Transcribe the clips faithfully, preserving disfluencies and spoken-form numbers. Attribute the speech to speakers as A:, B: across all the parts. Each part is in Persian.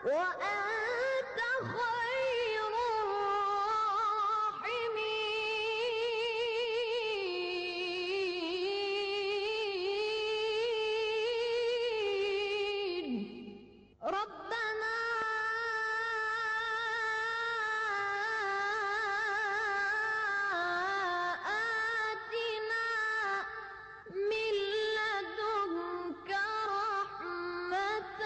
A: وأنت خير الراحمين. ربنا آتنا من لدنك رحمة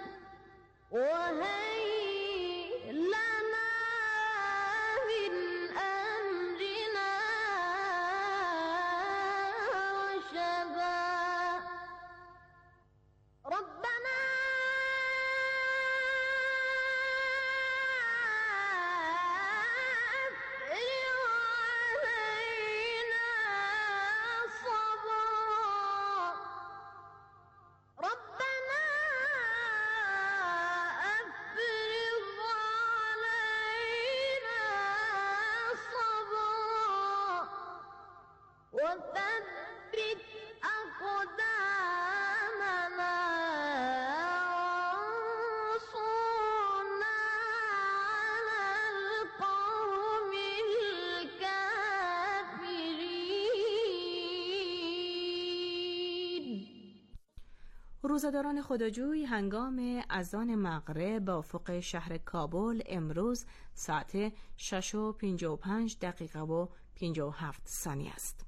A: وهيئ لنا من أمرنا رشدا. ربنا أفرغ علينا صبرا. ربنا أفرغ علينا صبرا وثبت أقدامنا وانصرنا على القوم الكافرين. روزه‌داران خداجوی هنگام اذان مغرب با افق شهر کابل امروز ساعت شش و پنجاه و پنج دقیقه و پنجاه و هفت ثانیه است.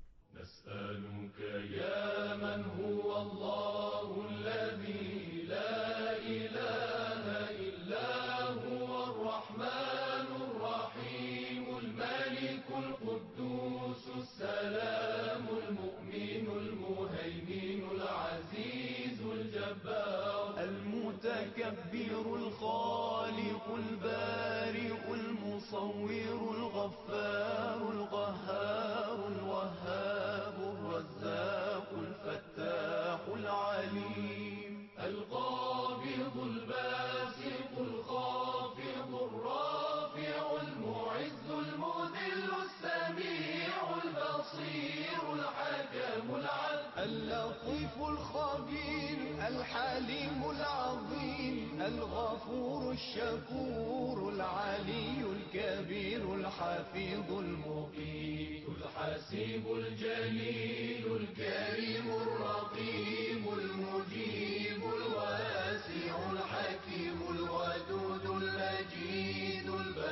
B: نسألك يا من هو الله الذي لا إله إلا هو الرحمن الرحيم الملك القدوس السلام المؤمن المهيمن العزيز الجبار المتكبر الخالق البارئ المصور الغفار القهار الوهاب الرزاق الفتاح العليم القابض الباسط الخافض الرافع المعز المذل السميع البصير الحكم العدل اللطيف الخبير الحليم العظيم الغفور الشكور العلي الكبير الحفيظ المقيت الحسيب الجليل الكريم الرقيب المجيب الواسع الحكيم الودود المجيد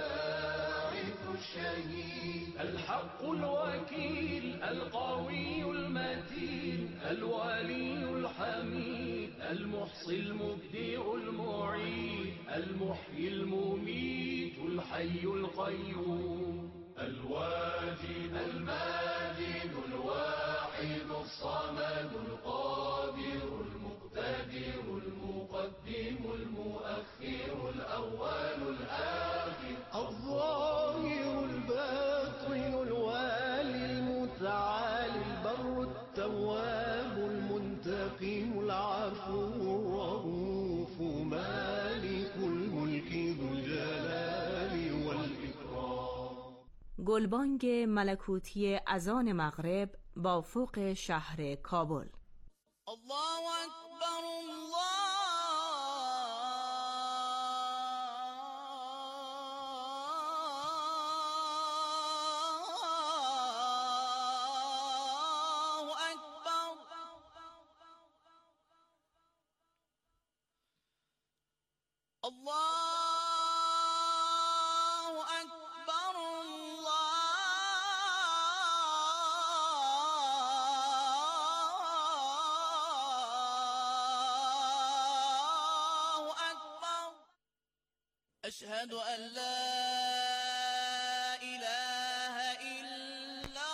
B: الباعث الشهيد الحق الوكيل القوي المتين الولي الحميد المحصي المبدع المعيد المحيي المميت الحي القيوم الواجد الماجد الواحد الصمد القادر المقتدر المقدم المؤخر الأول الآخر الظاهر الباطن الوالي المتعالي البر التواب المنتقم العفو الرؤوف مالك الملك ذو الجلال والإكرام.
A: گلبانگ ملکوتی اذان مغرب با افق شهر کابل.
C: الله اکبر الله اکبر. الله أشهد أن لا إله إلا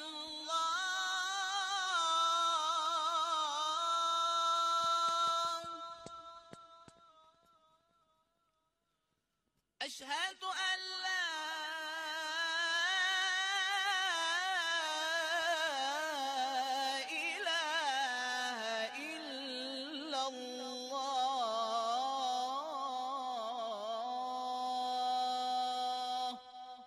C: الله. أشهد أن لا إله إلا الله.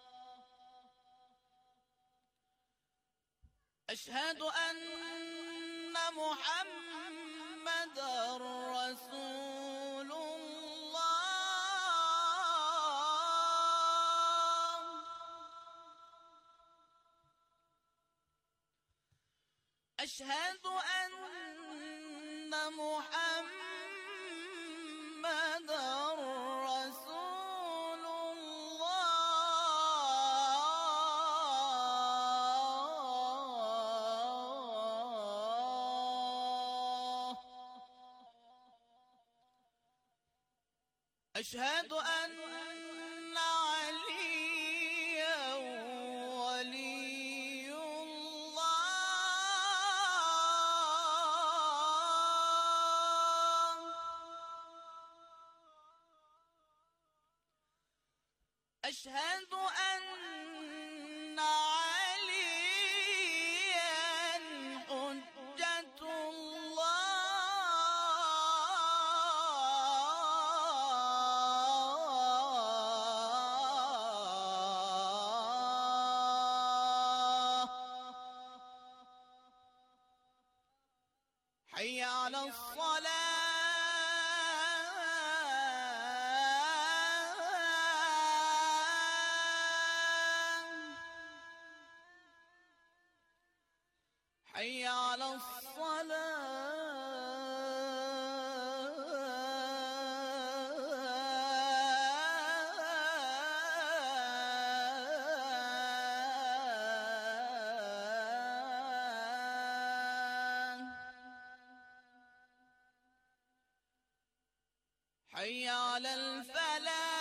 C: أشهد أن محمد رسول الله. أشهد أن محمد رسول الله. أشهد أن عليا ولي الله. أشهد أن عليا حجة الله. حي على الصلاة. حي على الصلاة. حي على الفلاح.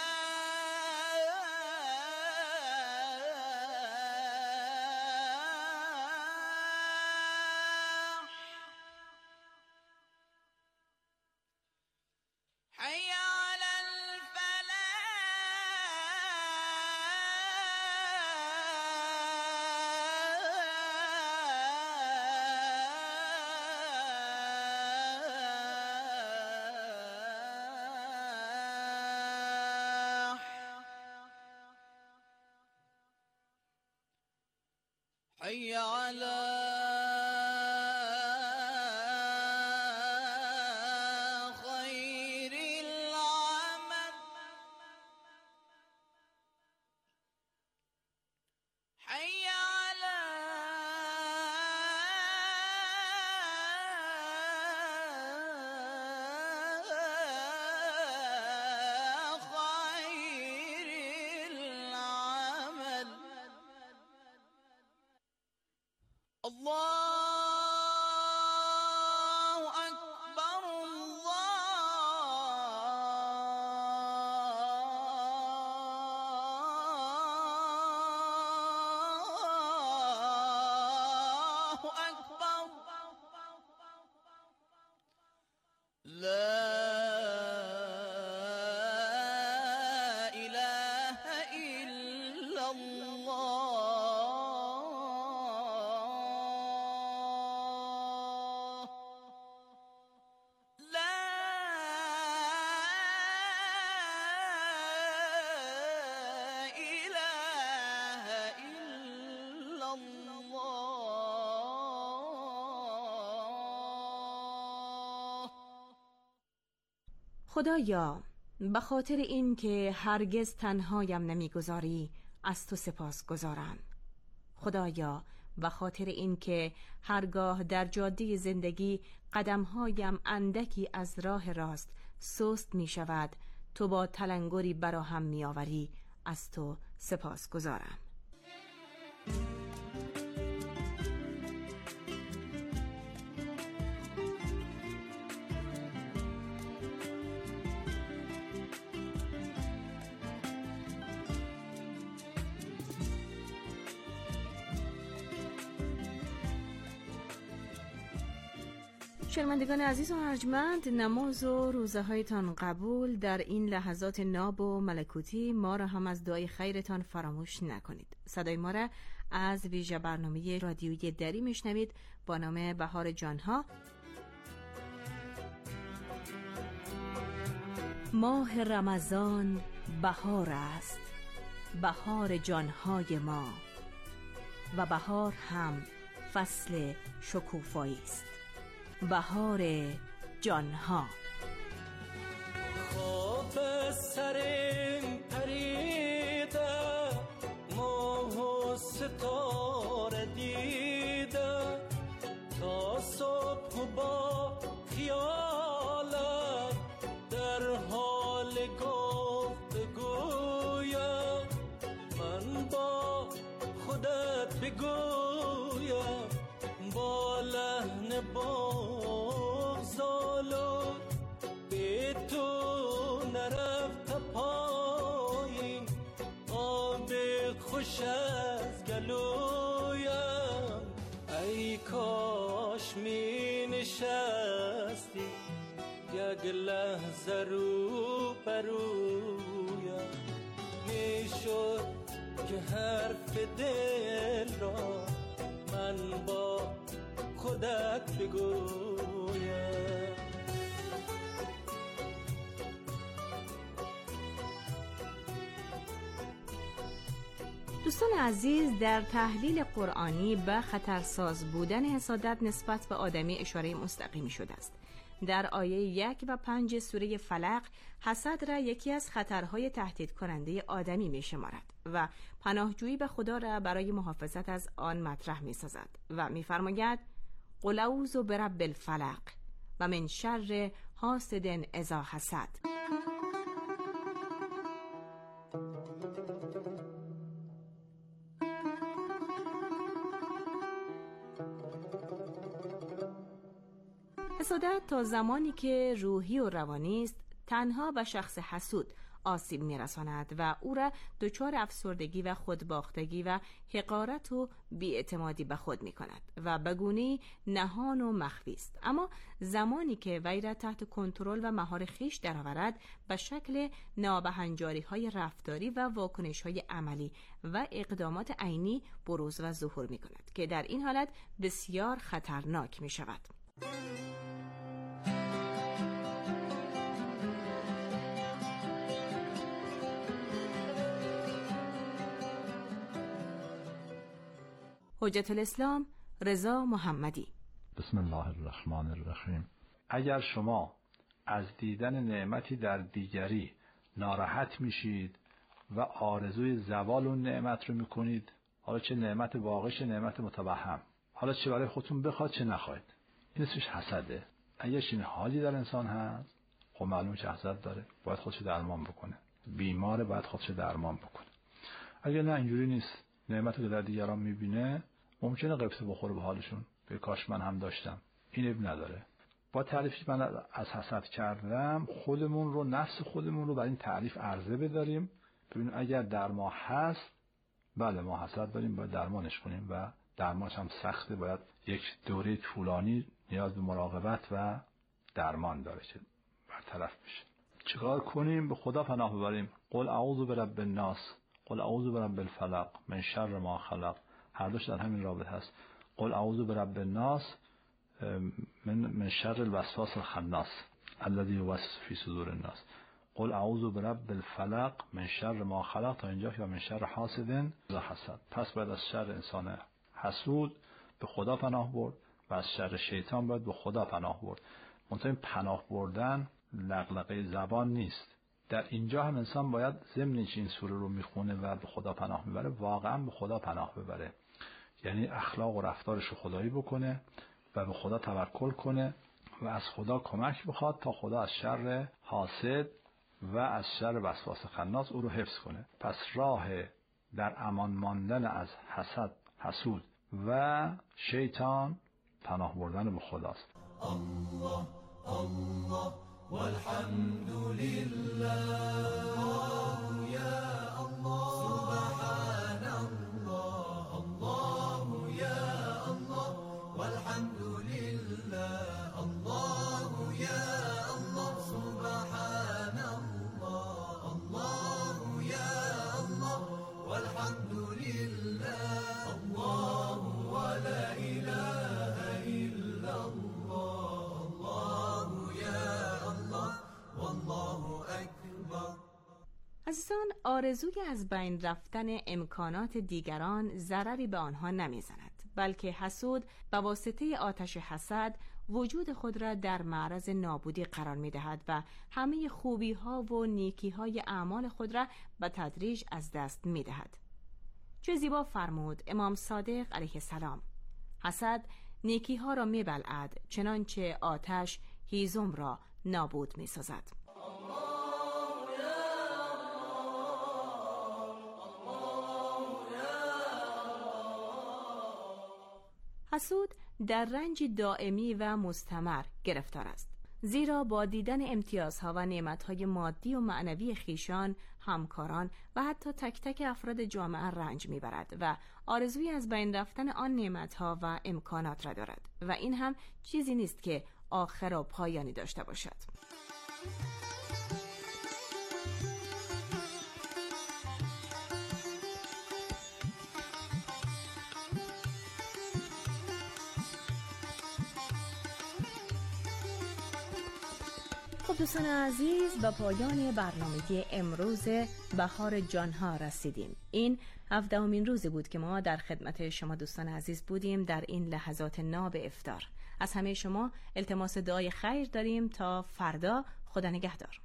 C: حي على الفلاح. حي على خير العمل. حي على خير العمل. الله أكبر. الله أكبر. لا إله إلا الله. لا إله إلا الله.
A: خدایا، به خاطر این که هرگز تنهایم نمیگذاری از تو سپاس گذارم. خدایا، به خاطر این که هرگاه در جاده زندگی قدمهایم اندکی از راه راست سست می شود، تو با تلنگری براهم می آوری، از تو سپاس گذارم. شنوندگان عزیز و ارجمند، نماز و روزه هایتان قبول. در این لحظات ناب و ملکوتی ما را هم از دعای خیرتان فراموش نکنید. صدای ما را از ویژه برنامه رادیویی دری میشنوید با نام بهار جانها. ماه رمضان بهار است، بهار جانهای ما، و بهار هم فصل شکوفایی است. بهار جانها.
D: خواب سرم پریده، ماه و ستاره دیده، تا بگویم با لحن بغض‌آلود به تو نرفت پایین آب خوش از گلویم. ای کاش می نشستی یک لحظه رو برویم، می شد که حرف دل را من با خودت بگویم.
A: دوستان عزیز، در تحلیل قرآنی به خطرساز بودن حسادت نسبت به آدمی اشاره مستقیمی شده است. در آیه یک و پنج سوره فلق حسد را یکی از خطرهای تهدید کننده آدمی می شمارد و پناهجویی به خدا را برای محافظت از آن مطرح می سازد و می فرماید قل اعوذ برب الفلق و من شر حاسد اذا حسد. حسادت تا زمانی که روحی و روانی است تنها به شخص حسود آسیب می‌رساند و او را دچار افسردگی و خودباختگی و حقارت و بی‌اعتمادی به خود می‌کند و به گونه‌ای نهان و مخفی است. اما زمانی که وی را تحت کنترل و مهار خویش درآورد به شکل نابهنجاری‌های رفتاری و واکنش‌های عملی و اقدامات عینی بروز و ظهور می‌کند که در این حالت بسیار خطرناک می‌شود. حجت الاسلام رضا محمدی.
E: بسم الله الرحمن الرحیم. اگر شما از دیدن نعمتی در دیگری ناراحت میشید و آرزوی زوال اون نعمت رو میکنید، حالا چه نعمت واقعی چه نعمت متوهم، حالا چه برای خودتون بخواد چه نخواید، این اسمش حسده. اگر این حالی در انسان هست، خب معلومه چه حسد داره، باید خودش درمان بکنه. بیماره باید خودش درمان بکنه. اگر نه اینجوری نیست، نعمتی که در دیگران میبینه ممکنه غبطه بخوره به حالشون، به کاش من هم داشتم. این اب نداره. با تعریفی من از حسد کردم، خودمون رو، نفس خودمون رو برای این تعریف عرضه بداریم. ببینیم اگر در ما هست، بله ما حسد داریم، باید درمانش کنیم و درمانش هم سخته، باید یک دوره طولانی نیاز به مراقبت و درمان داره که برطرف بشه. چیکار کنیم؟ به خدا پناه ببریم. قل اعوذ برب الناس، قل اعوذ برب الفلق من شر ما خلق. هر دوش در همین رابط هست. قل اعوذ برب الناس من من شر الوسواس الخناس الذي يوسوس في صدور الناس. قل اعوذ برب الفلق من شر ما خلق تا اینجا که من شر حاسد اذا حسد. پس باید از شر انسان حسود به خدا پناه برد و از شر شیطان باید به خدا پناه برد. منتها پناه بردن لغلقه زبان نیست. در اینجا هم انسان باید ضمن این سوره رو میخونه و به خدا پناه میبره، واقعا به خدا پناه ببره، یعنی اخلاق و رفتارش رو خدایی بکنه و به خدا توکل کنه و از خدا کمک بخواد تا خدا از شر حاسد و از شر وسواس خناس او رو حفظ کنه. پس راه در امان ماندن از حسد، حسود و شیطان پناه بردن به خداست.
B: الله الله والحمد لله یا الله سبحان الله الله یا الله والحمد لله الله یا الله سبحان الله الله یا الله والحمد لله الله ولا اله الا الله الله یا والله اکبر.
A: عزیزان، آرزوی از بین رفتن امکانات دیگران ضرری به آنها نمیزند، بلکه حسود به واسطه آتش حسد وجود خود را در معرض نابودی قرار می‌دهد و همه خوبی‌ها و نیکی‌های اعمال خود را به تدریج از دست می‌دهد. چه زیبا فرمود امام صادق علیه السلام: حسد نیکی‌ها را می‌بلعد چنانچه آتش هیزم را نابود می‌سازد. حسود در رنج دائمی و مستمر گرفتار است، زیرا با دیدن امتیازها و نعمتهای مادی و معنوی خویشان، همکاران و حتی تک تک افراد جامعه رنج میبرد و آرزوی از بین رفتن آن نعمتها و امکانات را دارد و این هم چیزی نیست که آخر و پایانی داشته باشد. خب دوستان عزیز، به پایان برنامه امروز بهار جانها رسیدیم. این هفدهمین روزی بود که ما در خدمت شما دوستان عزیز بودیم در این لحظات ناب افطار. از همه شما التماس دعای خیر داریم تا فردا. خدا نگهدار.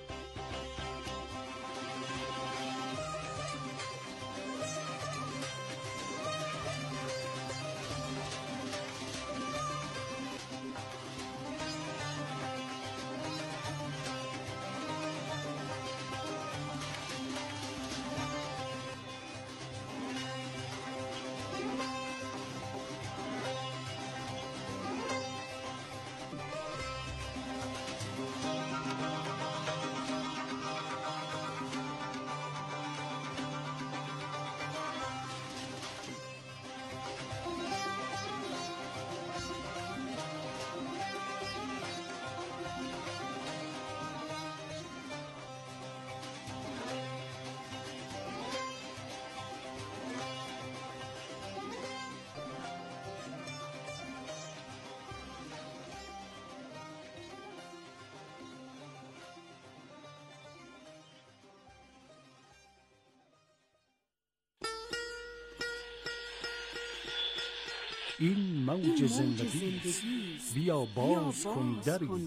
F: این موج زندگی است، بیا باز کن دری.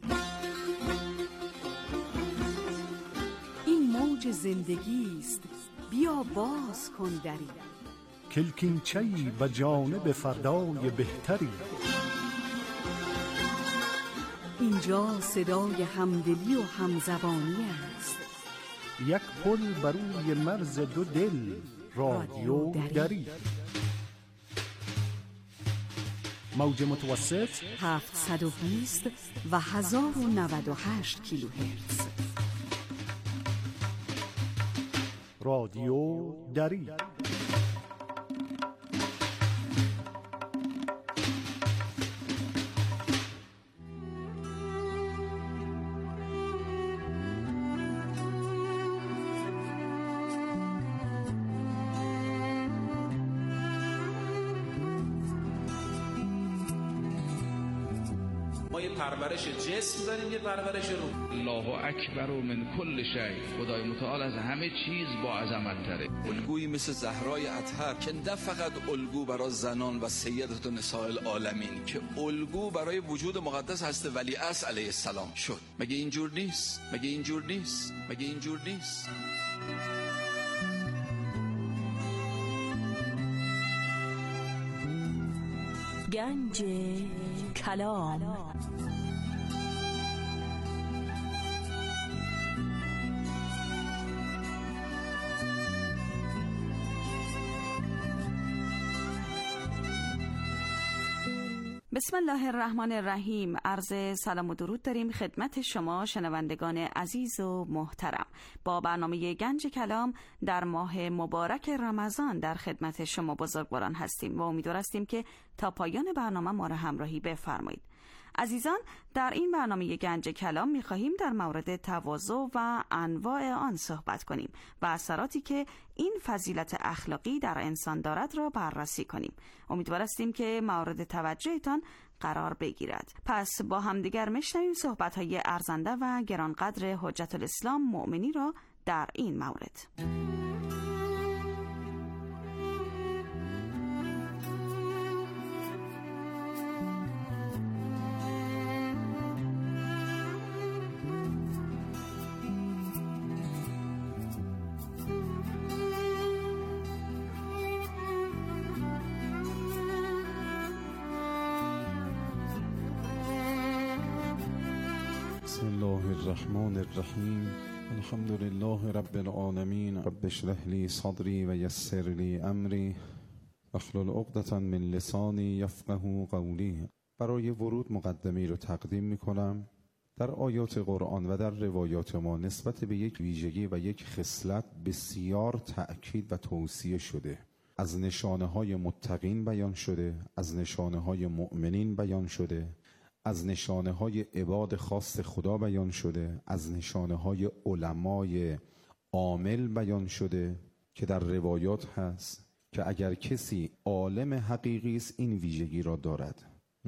G: این موج زندگی است، بیا باز کن دری.
F: کلکینچه‌ای به جانب فردای بهتری.
G: اینجا صدای همدلی و همزبانی است.
F: یک پل بر روی مرز دو دل، رادیو دری. موج متوسط
G: هفتصد و بیست و هزار و نود و هشت کیلوهرتز.
F: رادیو دری.
H: ما یه پرورش جسم داریم، یه پرورش روح.
I: الله اکبر و من کل شیء، خدای متعال از همه چیز با عظمت تره.
J: الگویی مثل زهرای اطهر که نه فقط الگو برای زنان و سیدت نساء العالمین، که الگو برای وجود مقدس هست ولیعصر علیه السلام شد. مگه اینجور نیست؟ مگه اینجور نیست؟ مگه اینجور نیست؟
A: گنج کلام.
G: بسم الله الرحمن الرحیم. عرض سلام و درود داریم خدمت شما شنوندگان عزیز و محترم. با برنامه گنج کلام در ماه مبارک رمضان در خدمت شما بزرگواران هستیم و امیدوار هستیم که تا پایان برنامه ما را همراهی بفرمایید. عزیزان، در این برنامه گنج کلام می‌خواهیم در مورد تواضع و انواع آن صحبت کنیم و اثراتی که این فضیلت اخلاقی در انسان دارد را بررسی کنیم. امیدوار هستیم که مورد توجهتان قرار بگیرد. پس با همدیگر میشنویم صحبت‌های ارزنده و گرانقدر حجت الاسلام مؤمنی را در این مورد.
K: بسم الله الرحمن الرحیم. الحمد لله رب العالمین. رب اشرح لی صدری و یسر لی امری واحلل عقدة من لسانی یفقهوا قولی. برای ورود مقدمه‌ای رو تقدیم می‌کنم. در آیات قرآن و در روایات ما نسبت به یک ویژگی و یک خصلت بسیار تأکید و توصیه شده. از نشانه‌های متقین بیان شده، از نشانه‌های مؤمنین بیان شده، از نشانه‌های عباد خاص خدا بیان شده، از نشانه‌های علمای عامل بیان شده که در روایات هست که اگر کسی عالم حقیقی است این ویژگی را دارد،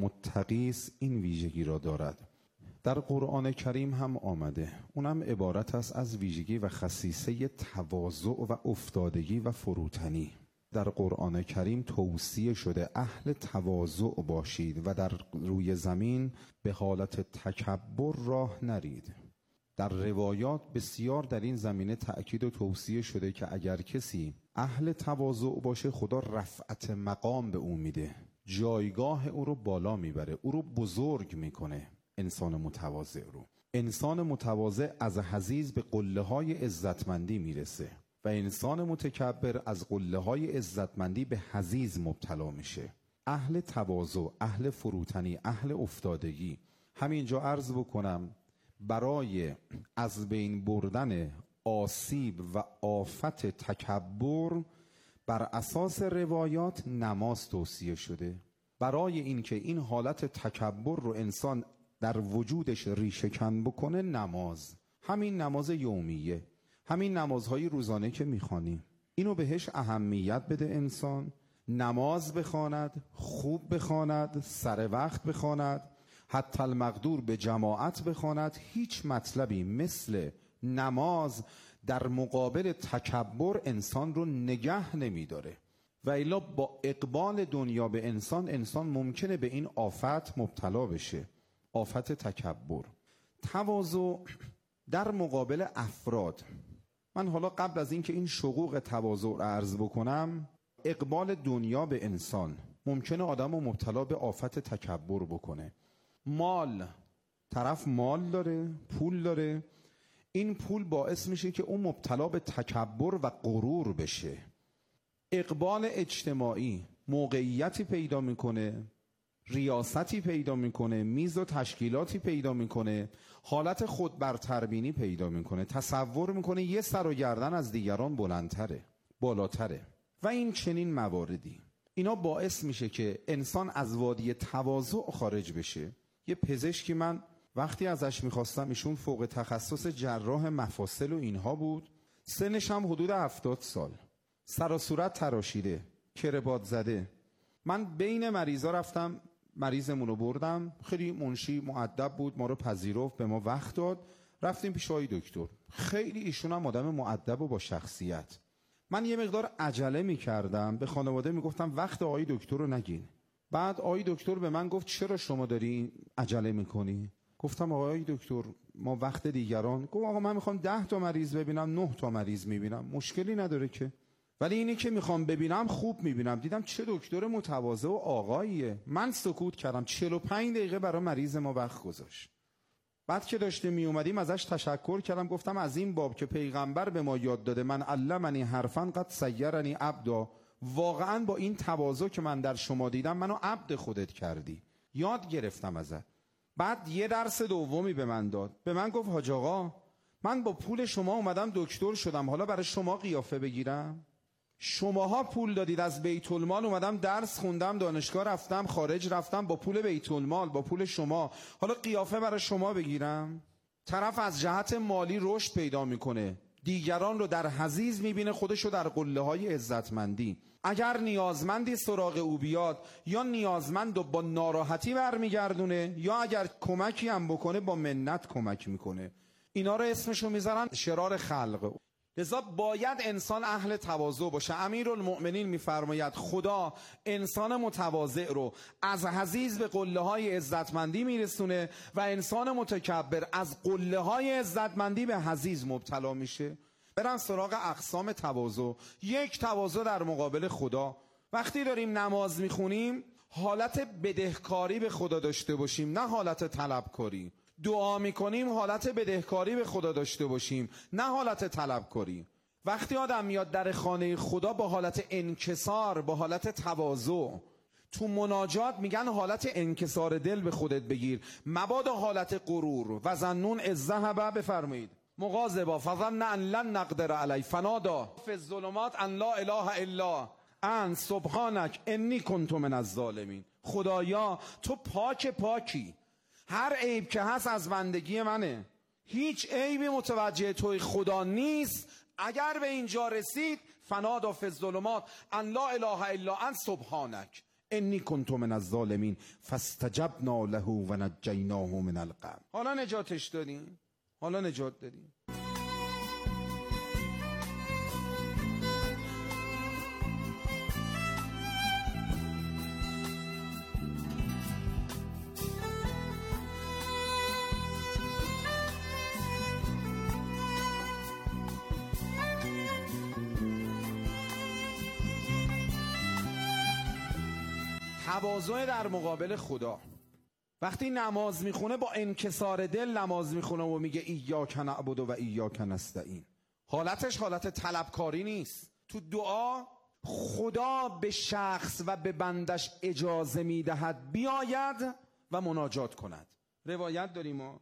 K: متقی است این ویژگی را دارد. در قرآن کریم هم آمده، اونم عبارت است از ویژگی و خصیصه تواضع و افتادگی و فروتنی. در قرآن کریم توصیه شده اهل تواضع باشید و در روی زمین به حالت تکبر راه نرید. در روایات بسیار در این زمینه تأکید و توصیه شده که اگر کسی اهل تواضع باشه خدا رفعت مقام به او میده، جایگاه او رو بالا میبره، او رو بزرگ میکنه. انسان متواضع رو، انسان متواضع از حضیض به قله های عزتمندی میرسه و انسان متکبر از قله های عزتمندی به حضیض مبتلا میشه. اهل تواضع، اهل فروتنی، اهل افتادگی. همینجا عرض بکنم برای از بین بردن آسیب و آفت تکبر بر اساس روایات نماز توصیه شده. برای اینکه این حالت تکبر رو انسان در وجودش ریشه کن بکنه نماز، همین نماز یومیه، همین نمازهای روزانه که میخوانیم، اینو بهش اهمیت بده انسان، نماز بخواند، خوب بخواند، سر وقت بخواند، حتی المقدور به جماعت بخواند. هیچ مطلبی مثل نماز در مقابل تکبر انسان رو نگه نمیداره و الا با اقبال دنیا به انسان، انسان ممکنه به این آفت مبتلا بشه، آفت تکبر. تواضع در مقابل افراد. من حالا قبل از اینکه این شقوق تواضع رو عرض بکنم، اقبال دنیا به انسان ممکنه آدم رو مبتلا به آفت تکبر بکنه. مال، طرف مال داره، پول داره، این پول باعث میشه که اون مبتلا به تکبر و غرور بشه. اقبال اجتماعی، موقعیتی پیدا میکنه، ریاستی پیدا میکنه، میز و تشکیلاتی پیدا میکنه، حالت خودبرتربینی پیدا میکنه، تصور میکنه یه سر و گردن از دیگران بلندتره، بالاتره و این چنین مواردی. اینا باعث میشه که انسان از وادی تواضع خارج بشه. یه پزشکی من وقتی ازش میخواستم، ایشون فوق تخصص جراح مفاصل و اینها بود، سنش هم حدود هفتاد سال، سر و صورت تراشیده، کربات زده. من بین مریضا رفتم، مریضمونو بردم، خیلی منشی مؤدب بود، ما رو پذیرفت، به ما وقت داد، رفتیم پیش آقای دکتر. خیلی ایشون هم آدم مؤدب و با شخصیت. من یه مقدار عجله میکردم، به خانواده میگفتم وقت آقای دکتر رو نگین. بعد آقای دکتر به من گفت چرا شما داری عجله میکنی؟ گفتم آقای دکتر ما وقت دیگران. گفت آقا من میخوام ده تا مریض ببینم، نه تا مریض میبینم، مشکلی نداره که، ولی اینی که میخوام ببینم خوب میبینم. دیدم چه دکتر متواضع و آقاییه. من سکوت کردم، چهل و پنج دقیقه برای مریض ما وقت گذاشت. بعد که داشته میومدیم ازش تشکر کردم، گفتم از این باب که پیغمبر به ما یاد داده من علمنی حرفا قد سیرنی عبدا، واقعا با این تواضع که من در شما دیدم منو عبد خودت کردی، یاد گرفتم ازت. بعد یه درس دومی به من داد، به من گفت حاج آقا من با پول شما اومدم دکتر شدم، حالا برای شما قیافه بگیرم؟ شماها پول دادید، از بیت المال اومدم درس خوندم، دانشگاه رفتم، خارج رفتم، با پول بیت المال، با پول شما، حالا قیافه برای شما بگیرم؟ طرف از جهت مالی رشد پیدا میکنه، دیگران رو در حضیض میبینه، خودش رو در قله های عزتمندی. اگر نیازمندی سراغ او بیاد، یا نیازمند رو با ناراحتی برمیگردونه، یا اگر کمکی هم بکنه با منت کمک میکنه. اینا رو اسمشو میذارن شرار خلق. لذا باید انسان اهل تواضع باشه. امیرالمؤمنین میفرماید خدا انسان متواضع رو از حضیض به قله های عزتمندی میرسونه و انسان متکبر از قله های عزتمندی به حضیض مبتلا میشه. برن سراغ اقسام تواضع. یک، تواضع در مقابل خدا. وقتی داریم نماز میخونیم حالت بدهکاری به خدا داشته باشیم، نه حالت طلبکاری. دعا میکنیم حالت بدهکاری به خدا داشته باشیم، نه حالت طلبکاری. وقتی آدم میاد در خانه خدا با حالت انکسار، با حالت تواضع، تو مناجات میگن حالت انکسار دل به خودت بگیر، مبادا حالت غرور. و ظنون اذ ذهب، بفرمایید، مغاضبا فظن ان لن نقدر علی فنادا فی الظلمات ان لا اله الا انت سبحانک انی کنت من الظالمین. خدایا تو پاک پاکی، هر عیب که هست از بندگی منه، هیچ عیبی متوجه توی خدا نیست. اگر به اینجا رسید فنادا فی الظلمات ان لا اله الا انت سبحانک انی کنت من الظالمین فاستجبنا له و نجیناه من الغم. حالا نجاتش دادیم، حالا نجات دادیم. تواضع در مقابل خدا. وقتی نماز میخونه با انکسار دل نماز میخونه و میگه ایاک نعبد و ایاک نستعین. حالتش حالت طلبکاری نیست. تو دعا خدا به شخص و به بندش اجازه میدهد بیاید و مناجات کند. روایت داریم ما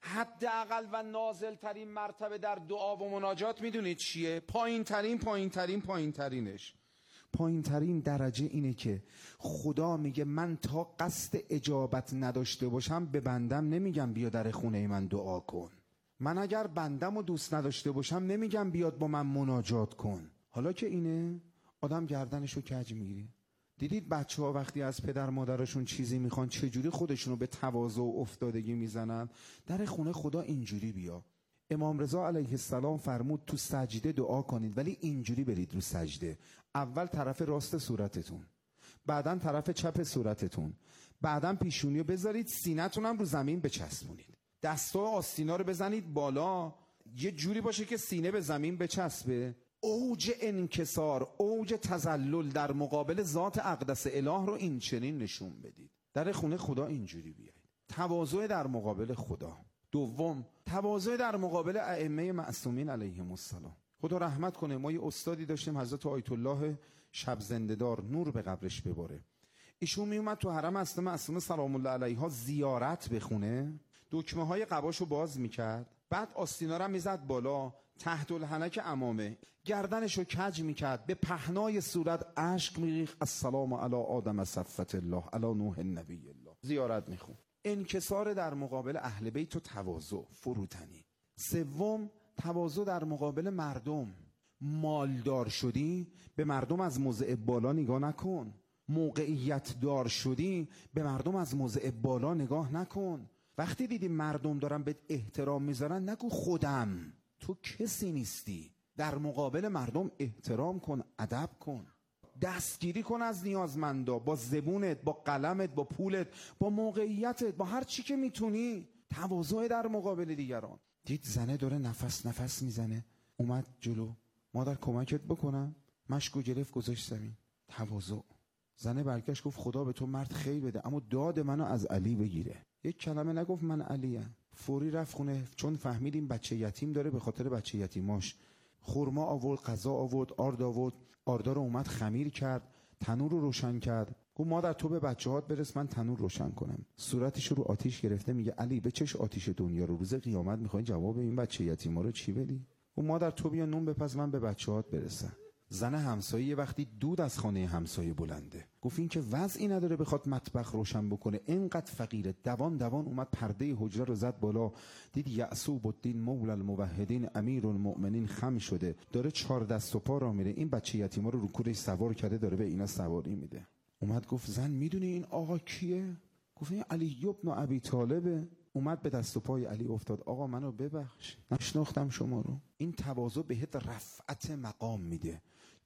K: حداقل و نازل ترین مرتبه در دعا و مناجات میدونید چیه؟ پایین ترین پایین ترین پایین ترینش پایین ترین درجه اینه که خدا میگه من تا قصد اجابت نداشته باشم به بندم نمیگم بیا در خونه من دعا کن. من اگر بندم و دوست نداشته باشم نمیگم بیاد با من مناجات کن. حالا که اینه آدم گردنشو کج میگیره. دیدید بچه ها وقتی از پدر مادرشون چیزی میخوان چجوری خودشونو به تواضع و افتادگی میزنن؟ در خونه خدا اینجوری بیا. امام رضا علیه السلام فرمود تو سجده دعا کنید ولی اینجوری برید رو سجده. اول طرف راست صورتتون، بعداً طرف چپ صورتتون، بعداً پیشونیو بذارید سینه‌تون هم رو زمین بچسبونید. دستا و آستینا رو بزنید بالا، یه جوری باشه که سینه به زمین بچسبه. اوج انکسار، اوج تذلل در مقابل ذات اقدس اله رو این چنین نشون بدید. در خونه خدا اینجوری بیایید. تواضع در مقابل خدا. دوم، تواضع در مقابل ائمه معصومین علیهم السلام. خدا رحمت کنه، ما یه استادی داشتیم حضرت آیت الله شب زنده‌دار، نور به قبرش بباره. ایشون می اومد تو حرم اصل معصومه سلام الله علیها زیارت بخونه، دکمه های قباشو باز میکرد، بعد آستینا رو میزد بالا، تحت الحنک امامه، گردنشو کج میکرد، به پهنای صورت اشک میریخت السلام علی آدم صفت الله علی نوح نبی الله. زیارت میخون. انکسار در مقابل اهل بیت و تواضع، فروتنی. سوم، تواضع در مقابل مردم. مالدار شدی به مردم از موضع بالا نگاه نکن. موقعیت دار شدی به مردم از موضع بالا نگاه نکن. وقتی دیدی مردم دارن به احترام میذارن نگو خودم، تو کسی نیستی. در مقابل مردم احترام کن، ادب کن، دستگیری کن از نیازمندا، با زبونت، با قلمت، با پولت، با موقعیتت، با هر چی که میتونی. تواضع در مقابل دیگران. دید زنه داره نفس نفس میزنه، اومد جلو، مادر کمکت بکنم؟ مشکو گرفت گذاشت زمین. تواضع. زنه برگشت گفت خدا به تو مرد خیر بده اما داد منو از علی بگیره. یک کلمه نگفت من علیم. فوری رفت خونه، چون فهمیدیم بچه یتیم داره، به خاطر بچه یتیماش خورما آورد، غذا آورد، آرد آورد، آردا رو اومد خمیر کرد، تنور رو روشن کرد. گفت مادر تو به بچه‌هات برس من تنور روشن کنم. صورتش رو آتیش گرفته میگه علی بچش آتیش دنیا رو، روز قیامت میخوای جواب این بچه یتیما رو چی بدی؟ گفت مادر تو بیا نون بپز من به بچه‌هات برسم. زن همسایه وقتی دود از خانه همسایه بلنده، گفت این که وضعی نداره بخواد مطبخ روشن بکنه، اینقدر فقیره. دوان دوان اومد پرده حجره رو زد بالا، دید یعصوب الدین مولا الموحدین امیر المؤمنین خم شده، داره چهار دست و پا را میره. این بچه یتیما رو رو کورش سوار کرده، داره به اینا سواری میده. اومد گفت زن میدونی این آقا کیه؟ گفت این علی ابن ابی طالبه. اومد به دست و پای علی افتاد، آقا منو ببخش، نشناختم شما رو. این تواضع بهت رفعت مقام میده،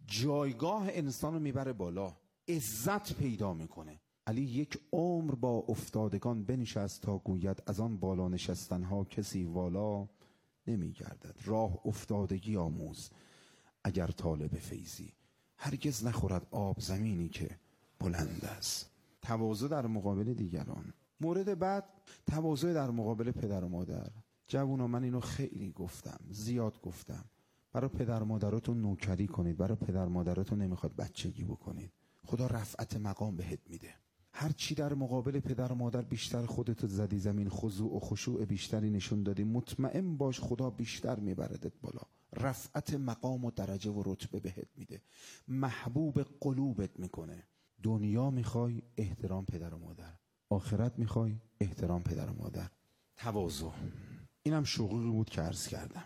K: جایگاه انسان رو میبره بالا، عزت پیدا میکنه. علی یک عمر با افتادگان بنشست تا گوید از آن بالا نشستنها کسی والا نمیگردد. راه افتادگی آموز اگر طالب فیضی، هرگز نخورد آب زمینی که بلند است. تواضع در مقابل دیگران. مورد بعد، تواضع در مقابل پدر و مادر. جوونا من اینو خیلی گفتم، زیاد گفتم. برای پدر مادراتون نوکری کنید، برای پدر مادراتون نمیخواد بچگی بکنید. خدا رفعت مقام بهت میده. هر چی در مقابل پدر و مادر بیشتر خودتو زدی زمین، خضوع و خشوع بیشتری نشون دادی، مطمئن باش خدا بیشتر میبردت بالا. رفعت مقام و درجه و رتبه بهت میده، محبوب قلوبت میکنه. دنیا میخوای احترام پدر و مادر، آخرت میخوای احترام پدر و مادر. تواضع. اینم شغلی بود که عرض کردم.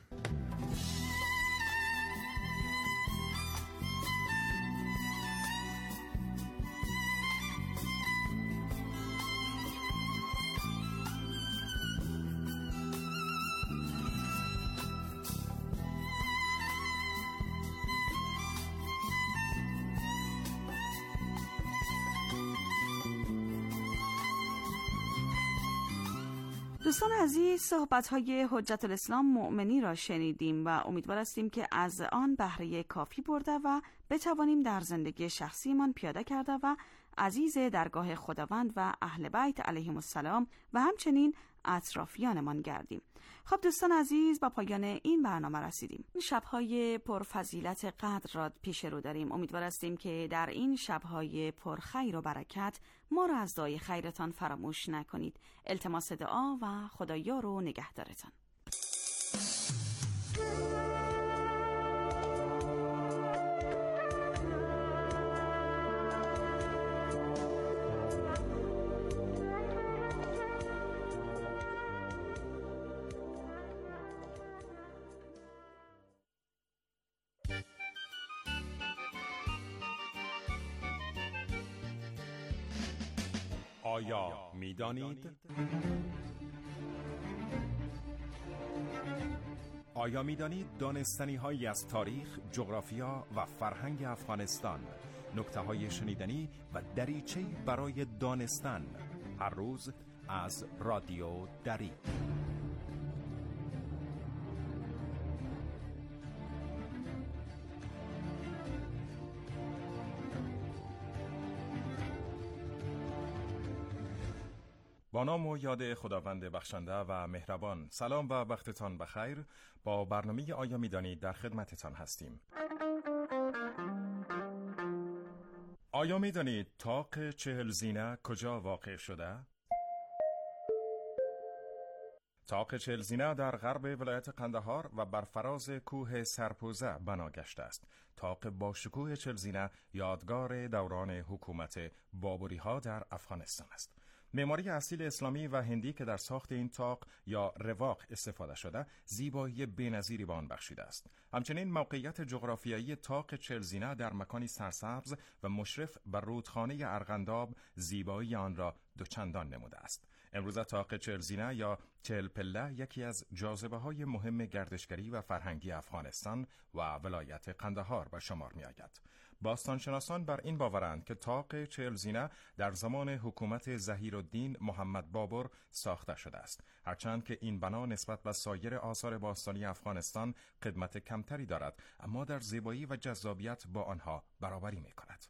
G: دوستان عزیز، صحبت‌های حجت الاسلام مؤمنی را شنیدیم و امیدوار هستیم که از آن بهره کافی برده و بتوانیم در زندگی شخصیمان پیاده کرده و عزیز درگاه خداوند و اهل بیت علیهم السلام و همچنین اطرافیانمان گردیم. خب دوستان عزیز، با پایان این برنامه رسیدیم. شب‌های پرفضیلت قدر را پیش رو داریم. امیدوار هستیم که در این شب‌های پرخیر و برکت ما را از دعای خیرتان فراموش نکنید. التماس دعا و خدایار و نگهدارتان.
L: آیا می‌دانید؟ آیا می‌دانید دانستنی‌هایی از تاریخ، جغرافیا و فرهنگ افغانستان، نکته‌های شنیدنی و دریچه‌ای برای دانستن، هر روز از رادیو دری. با نام و یاد خداوند بخشنده و مهربان. سلام و وقتتان بخیر. با برنامه آیا می‌دانید در خدمتتان هستیم. آیا می‌دانید طاق چهل زینه کجا واقع شده؟ طاق چهل زینه در غرب ولایت قندهار و بر فراز کوه سرپوزه بنا گشته است. طاق با شکوه چهل زینه یادگار دوران حکومت بابری‌ها در افغانستان است. معماری اصیل اسلامی و هندی که در ساخت این طاق یا رواق استفاده شده، زیبایی بی‌نظیری به آن بخشیده است. همچنین موقعیت جغرافیایی طاق چهل زینه در مکانی سرسبز و مشرف بر رودخانه ارغنداب زیبایی آن را دوچندان نموده است. امروزه طاق چهل زینه یا چهل پله یکی از جاذبه‌های مهم گردشگری و فرهنگی افغانستان و ولایت قندهار به شمار می‌آید. باستانشناسان بر این باورند که طاق چهل زینه در زمان حکومت ظهیرالدین محمد بابر ساخته شده است، هرچند که این بنا نسبت به سایر آثار باستانی افغانستان قدمت کمتری دارد، اما در زیبایی و جذابیت با آنها برابری می‌کند.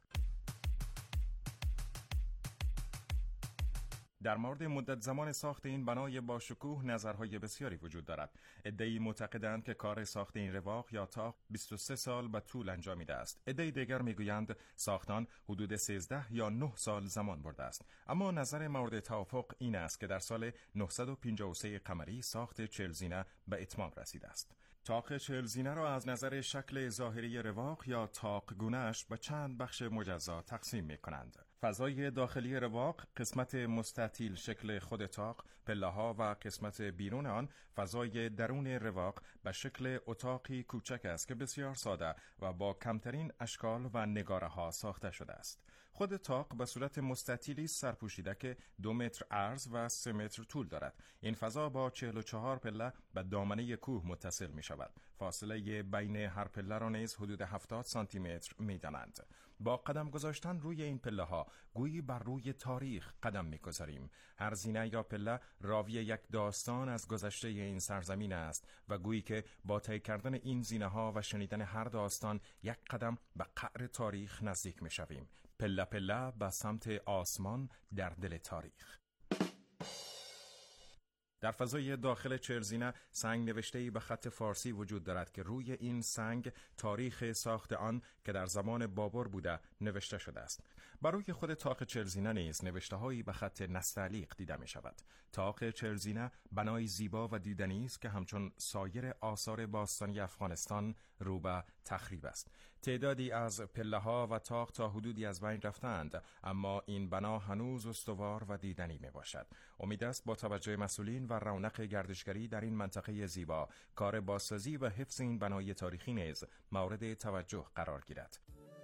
L: در مورد مدت زمان ساخت این بنای با شکوه نظرهای بسیاری وجود دارد. عده‌ای معتقدند که کار ساخت این رواق یا طاق بیست و سه سال به طول انجامیده است. عده‌ای دیگر میگویند ساختن حدود سیزده یا نه سال زمان برده است. اما نظر مورد توافق این است که در سال نهصد و پنجاه و سه قمری ساخت چهل زینه به اتمام رسیده است. طاق چهل زینه را از نظر شکل ظاهری رواق یا طاق گونه‌اش به چند بخش مجزا تقسیم می‌کنند. فضای داخلی رواق، قسمت مستطیل شکل خود طاق، پله‌ها و قسمت بیرون آن، فضای درون رواق به شکل اتاقی کوچک است که بسیار ساده و با کمترین اشکال و نگاره‌ها ساخته شده است. خود طاق به صورت مستطیلی سرپوشیده که دو متر عرض و سه متر طول دارد. این فضا با چهل و چهار پله به دامنه کوه متصل می شود. فاصله بین هر پله را نیز حدود هفتاد سانتی متر می دانند. با قدم گذاشتن روی این پله ها گویی بر روی تاریخ قدم می گذاریم. هر زینه یا پله راوی یک داستان از گذشته این سرزمین است و گویی که با طی کردن این زینه ها و شنیدن هر داستان یک قدم به قعر تاریخ نزدیک می شویم. پله پله به سمت آسمان در دل تاریخ. در فضای داخل چرزینه سنگ نوشته‌ای به خط فارسی وجود دارد که روی این سنگ تاریخ ساخت آن که در زمان بابر بوده نوشته شده است. برای خود تاق چرزینه نیز نوشته‌هایی به خط نستعلیق دیده می شود. تاق چرزینه بنای زیبا و دیدنی است که همچون سایر آثار باستانی افغانستان رو به تخریب است. تعدادی از پله‌ها و تاق تا حدودی از بین رفتند، اما این بنا هنوز استوار و دیدنی می باشد. امید است با توجه مسئولین و رونق گردشگری در این منطقه زیبا، کار بازسازی و حفظ این بنای تاریخی نیز مورد توجه قرار گیرد.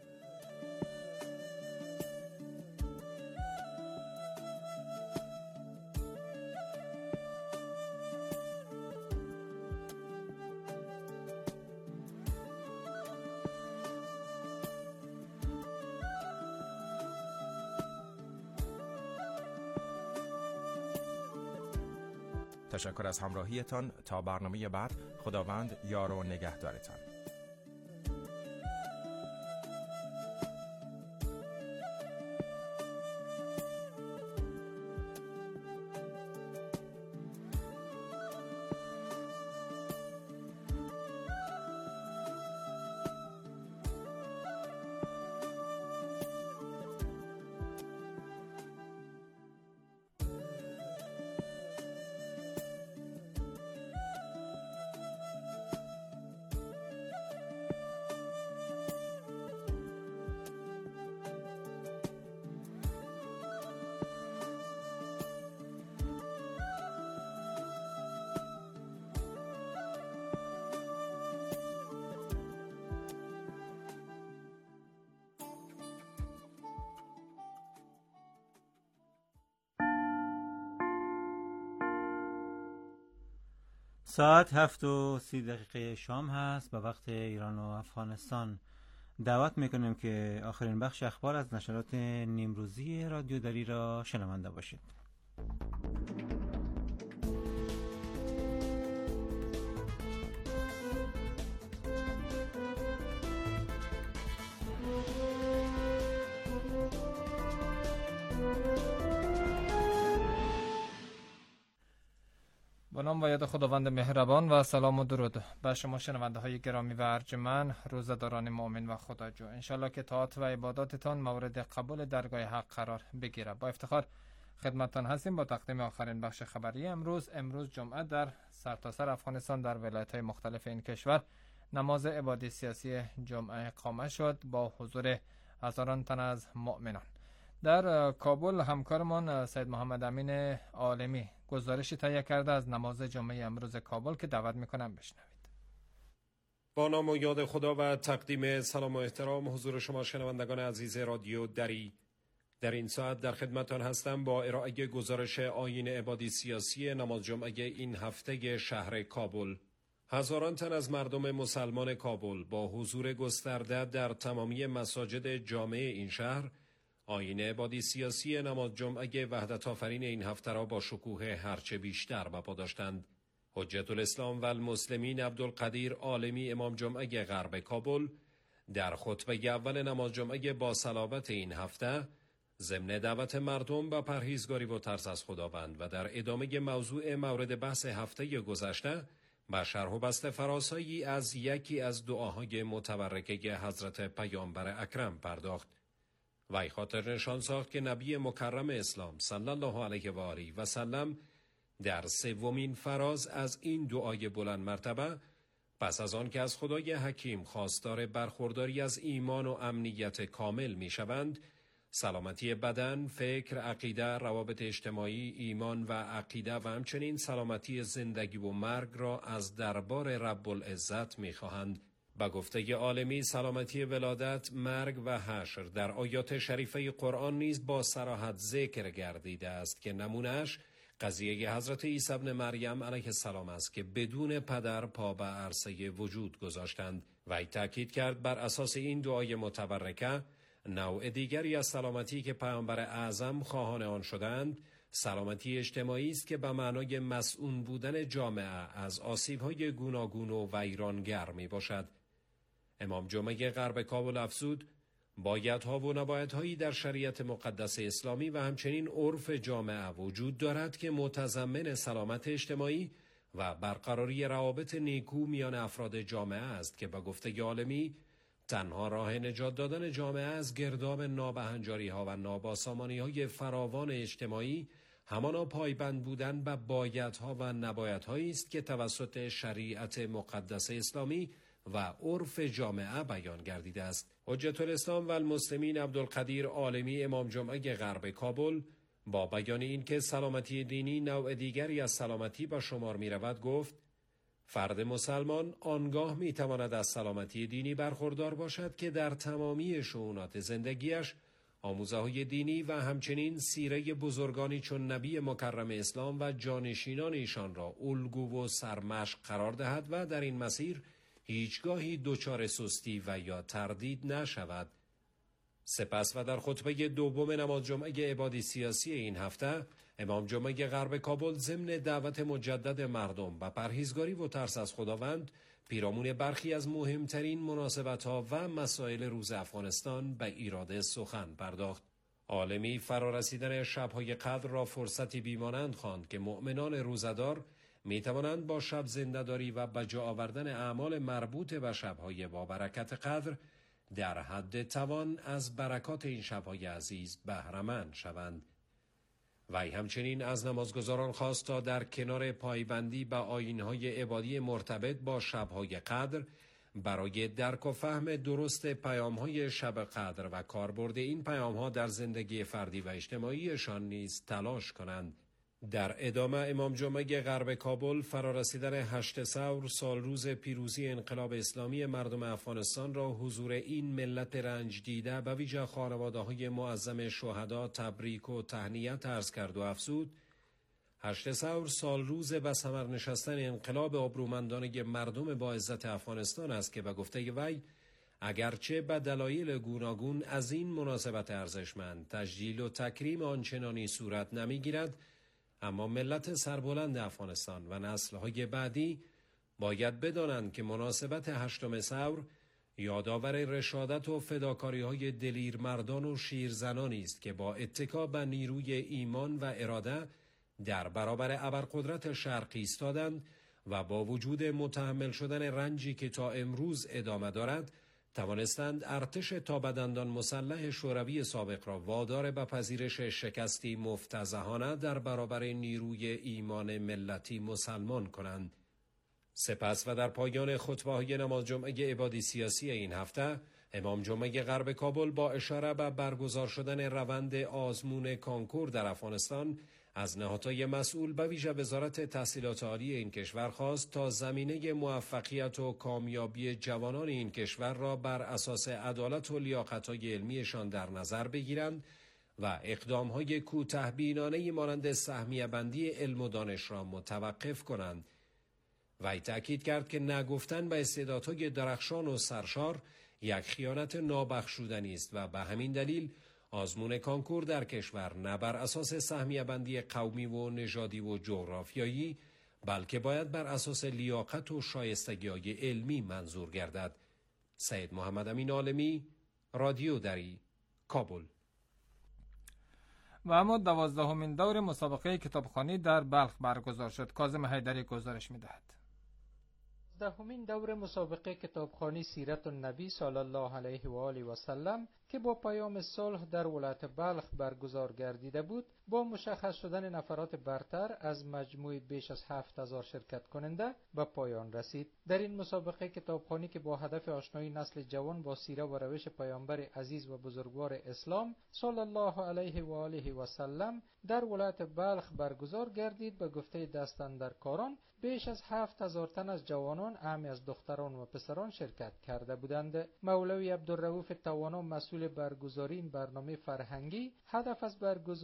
L: تشکر از همراهیتان. تا برنامه بعد، خداوند یار و نگهدارتان.
M: ساعت هفت و سی دقیقه شام هست به وقت ایران و افغانستان. دعوت میکنیم که آخرین بخش اخبار از نشرات نیمروزی رادیو دری را شنونده باشید.
N: با نام و یاد خداوند مهربان و سلام و درود به شما شنونده های گرامی و ارجمند، روزداران مؤمن و خداجو. انشالله که طاعت و عباداتتان مورد قبول درگاه حق قرار بگیره. با افتخار خدمتتان هستیم با تقدیم آخرین بخش خبری امروز. امروز جمعه در سرتاسر افغانستان در ولایت‌های مختلف این کشور نماز عبادی سیاسی جمعه اقامه شد با حضور هزاران تن از مؤمنان. در کابل همکارمان سید محمد امین عالمی گزارشی تهیه کرده از نماز جمعه امروز کابل که دعوت میکنم بشنوید.
O: با نام و یاد خدا و تقدیم سلام و احترام حضور شما شنوندگان عزیز رادیو دری. در این ساعت در خدمتان هستم با ارائه گزارش آیین عبادی سیاسی نماز جمعه این هفته شهر کابل. هزاران تن از مردم مسلمان کابل با حضور گسترده در تمامی مساجد جامع این شهر آیین عبادی سیاسی نماز جمعه وحدت آفرین این هفته را با شکوه هرچه بیشتر برپا داشتند. حجت الاسلام و المسلمین عبدالقدیر عالمی امام جمعه غرب کابل در خطبه اول نماز جمعه با صلوات این هفته ضمن دعوت مردم به پرهیزگاری و ترس از خداوند و در ادامه موضوع مورد بحث هفته گذشته به شرح و بسط فراسایی از یکی از دعاهای متبرکه حضرت پیامبر اکرم پرداخت. وی خاطر نشان ساخت که نبی مکرم اسلام صلی الله علیه و آله و سلم در سومین فراز از این دعای بلند مرتبه پس از آن که از خدای حکیم خواستار برخورداری از ایمان و امنیت کامل می شوند، سلامتی بدن، فکر، عقیده، روابط اجتماعی، ایمان و عقیده و همچنین سلامتی زندگی و مرگ را از دربار رب العزت می خواهند. با گفته عالمی سلامتی ولادت، مرگ و حشر در آیات شریفه قرآن نیز با صراحت ذکر گردیده است که نمونهش قضیه حضرت عیسی ابن مریم علیه السلام است که بدون پدر پا به عرصه وجود گذاشتند. وی تأکید کرد بر اساس این دعای متبرکه نوع دیگری از سلامتی که پیامبر اعظم خواهان آن شدند سلامتی اجتماعی است که به معنای مسئول بودن جامعه از آسیب‌های گوناگون و ویرانگر می باشد. امام جمعه غرب کابل افزود بایدها و نبایدهایی در شریعت مقدس اسلامی و همچنین عرف جامعه وجود دارد که متضمن سلامت اجتماعی و برقراری روابط نیکو میان افراد جامعه است که به گفته عالمی تنها راه نجات دادن جامعه از گرداب نابهنجاری‌ها و ناباسامانی‌های فراوان اجتماعی همانا پایبند بودن به بایدها و نبایدهایی است که توسط شریعت مقدس اسلامی و عرف جامعه بیان گردیده است. حجت الاسلام و المسلمین عبدالقدیر عالمی امام جمعه غرب کابل با بیان این که سلامتی دینی نوع دیگری از سلامتی به شمار می رود گفت فرد مسلمان آنگاه می تواند از سلامتی دینی برخوردار باشد که در تمامی شؤونات زندگیش آموزه‌های دینی و همچنین سیره بزرگانی چون نبی مکرم اسلام و جانشینان ایشان را الگو و سرمشق قرار دهد و در این مسیر هیچگاهی دچار سستی و یا تردید نشود. سپس و در خطبه دوم نماز جمعه عبادی سیاسی این هفته امام جمعه غرب کابل ضمن دعوت مجدد مردم و پرهیزگاری و ترس از خداوند پیرامون برخی از مهمترین مناسبت‌ها و مسائل روز افغانستان به ایراد سخن پرداخت. عالمی فرارسیدن شب‌های قدر را فرصتی بیمانند خواند که مؤمنان روزدار می توانند با شب زنده‌داری و بجا آوردن اعمال مربوط به شب‌های با برکت قدر در حد توان از برکات این شب‌های عزیز بهره‌مند شوند. وی همچنین از نمازگزاران خواست تا در کنار پایبندی به آیین‌های عبادی مرتبط با شب‌های قدر برای درک و فهم درست پیام‌های شب قدر و کاربرد این پیام‌ها در زندگی فردی و اجتماعیشان نیز تلاش کنند. در ادامه امام جمعه غرب کابل فرارسیدن هشت ثور سال روز پیروزی انقلاب اسلامی مردم افغانستان را حضور این ملت رنج دیده به ویژه خانواده‌های معظم شهدا تبریک و تهنیت عرض کرد و افزود هشت ثور سال روز به ثمر نشستن انقلاب آبرومندانه مردم با عزت افغانستان است که به گفته وی اگرچه به دلایل گوناگون از این مناسبت ارزشمند تجلیل و تکریم آنچنانی صورت نمی‌گیرد، اما ملت سربلند افغانستان و نسل‌های بعدی باید بدانند که مناسبت هشتم ثور یادآور رشادت و فداکاری‌های دلیر مردان و شیرزنانی است که با اتکا به نیروی ایمان و اراده در برابر ابرقدرت شرق ایستادند و با وجود متحمل شدن رنجی که تا امروز ادامه دارد توانستند ارتش تا به دندان مسلح شوروی سابق را وادار به پذیرش شکستی مفتضحانه در برابر نیروی ایمان ملتی مسلمان کنند. سپس و در پایان خطبه‌های نماز جمعه عبادی سیاسی این هفته امام جمعه غرب کابل با اشاره به برگزار شدن روند آزمون کانکور در افغانستان از نهادهای مسئول به ویژه وزارت تحصیلات عالی این کشور خواست تا زمینه موفقیت و کامیابی جوانان این کشور را بر اساس عدالت و لیاقت‌های علمیشان در نظر بگیرند و اقدام‌های کوتاه‌بینانه‌ای مانند سهمیه بندی علم و دانش را متوقف کنند. وی تأکید کرد که نگفتن به استعدادهای درخشان و سرشار یک خیانت نابخشودنی است و به همین دلیل آزمون کانکور در کشور نه بر اساس سهمیه بندی قومی و نژادی و جغرافیایی بلکه باید بر اساس لیاقت و شایستگی‌های علمی منظور گردد. سید محمد امین عالمی، رادیو دری، کابل.
N: و اما دوازدهمین دور مسابقه کتابخوانی در بلخ برگزار شد. کاظم حیدری گزارش می‌دهد.
P: دوازدهمین دور مسابقه کتابخوانی سیرت النبی صلی الله علیه و آله و سلم که با پیام صلح در ولایت بلخ برگزار گردیده بود با مشخص شدن نفرات برتر از مجموع بیش از هفت هزار شرکت کننده به پایان رسید. در این مسابقه کتابخوانی که با هدف آشنایی نسل جوان با سیره و روش پیامبر عزیز و بزرگوار اسلام صلی الله علیه و آله و سلم در ولایت بلخ برگزار گردید، به گفته دستاندرکاران بیش از هفت هزار تن از جوانان اعم از دختران و پسران شرکت کرده بودند. مولوی عبدالرؤوف توانا مسئول برگزاری این برنامه فرهنگی هدف از برگزاری این مسابقه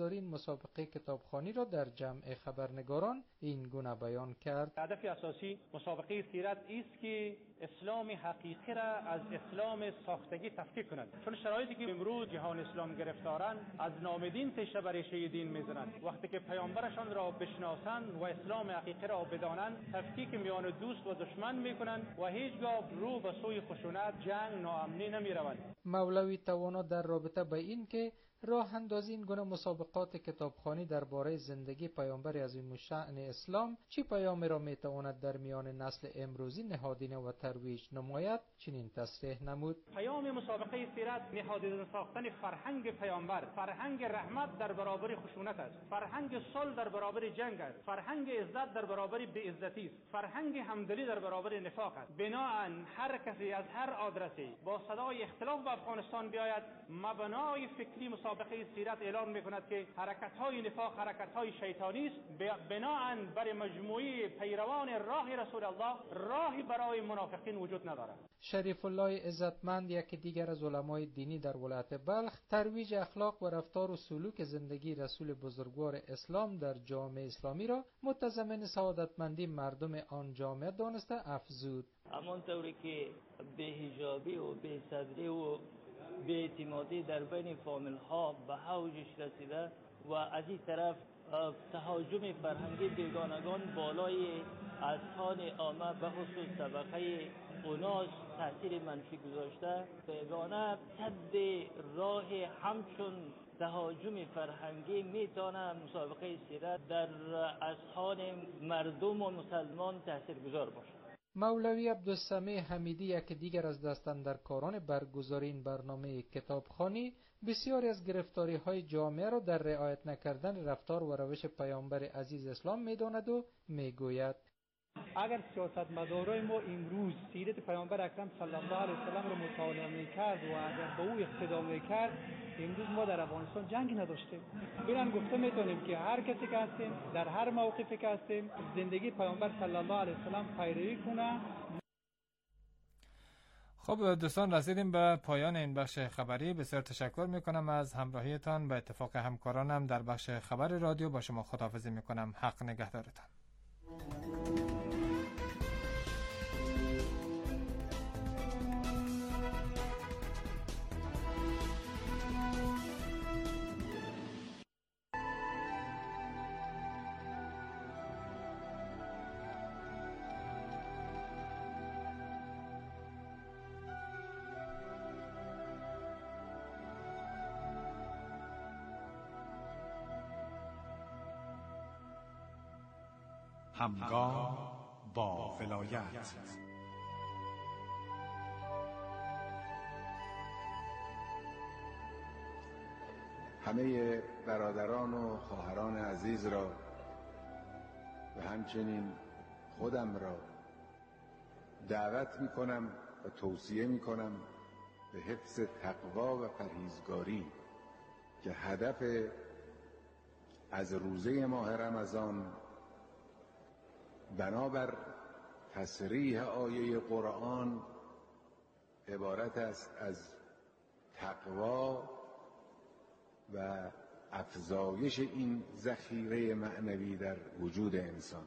P: مسابقه کتابخوانی را در جمع خبرنگاران این گونه بیان کرد.
Q: هدف اساسی مسابقه سیرت است که اسلام حقیقی را از اسلام ساختگی تفکیک کند، چون شرایطی که امروز جهان اسلام گرفتارند از نامدین تشه بر ریشه دین میزنند. وقتی که پیامبرشان را بشناسند و اسلام حقیقی را بدانند، تفکیک میان دوست و دشمن میکنند و هیچگاه رو به سوی خشونت، جنگ، ناامنی نمیروند.
P: مولوی توانا در رابطه با این که راه اندازی این گونه مسابقات کتابخوانی درباره زندگی پیامبر عظیم الشأن اسلام چه پیامی را میتواند در میان نسل امروزی نهادینه و ترویج نماید چنین تصریح نمود.
Q: پیام مسابقه سیرت نهادینه ساختن فرهنگ پیامبر، فرهنگ رحمت در برابر خشونت است، فرهنگ صلح در برابر جنگ است، فرهنگ عزت در برابر بی‌عزتی است، فرهنگ همدلی در برابر نفاق است. بناهن هر کسی از هر آدرسی با صدای اختلاف به افغانستان بیاید، مبنای فکری مسابقه سیرت اعلان میکند که حرکت‌های نفاق حرکت‌های شیطانی است. بناهن بر مجموعه پیروان راه رسول الله راهی برای منافقین وجود ندارد.
P: شریف الله عزتمند، یکی دیگر از علمای دینی در ولایت بلخ، ترویج اخلاق و رفتار و سلوک زندگی رسول بزرگوار اسلام در جامعه اسلامی را متضمن سعادتمندی مردم آن جامعه دانسته افزود.
R: همانطوری که بی‌حجابی و بی‌صدری و بی‌اعتمادی در بین فامیل ها به اوجش رسیده و از این طرف تهاجم فرهنگی بیگانگان بالای اذهان عامه به خصوص طبقه اوناس تاثیر منفی گذاشته، بیگانه سد راه همچون تهاجم فرهنگی میتونه مسابقه سیرت در اذهان مردم و مسلمان تاثیرگذار باشه.
P: مولوی عبدالسمیع حمیدی، یک دیگر از دستاندرکاران برگزاری این برنامه کتابخوانی، بسیاری از گرفتاری های جامعه را در رعایت نکردن رفتار و روش پیامبر عزیز اسلام میداند و میگوید
S: اگر سیاستمدارای ما امروز سیرت پیامبر اکرم صلی الله علیه و سلم را مطالعه میکرد و اگر به او اقتدا میکرد، امروز ما در افغانستان جنگی نداشتیم. برن گفته میتونیم که هر کسی که هستیم در هر موقفی که هستیم زندگی پیامبر صلی الله علیه و سلم پیروی کنه.
N: خب دوستان، رسیدیم به پایان این بخش خبری. بسیار تشکر میکنم از همراهیتان. به اتفاق همکارانم در بخش خبر رادیو با شما خداحافظی میکنم. حق نگهدارتان.
F: همگام با ولایت.
T: همه برادران و خواهران عزیز را و همچنین خودم را دعوت می کنم و توصیه می کنم به حفظ تقوا و پرهیزگاری که هدف از روزه ماه رمضان بنابر تصریح آیه قرآن عبارت است از تقوا و افزایش این ذخیره معنوی در وجود انسان.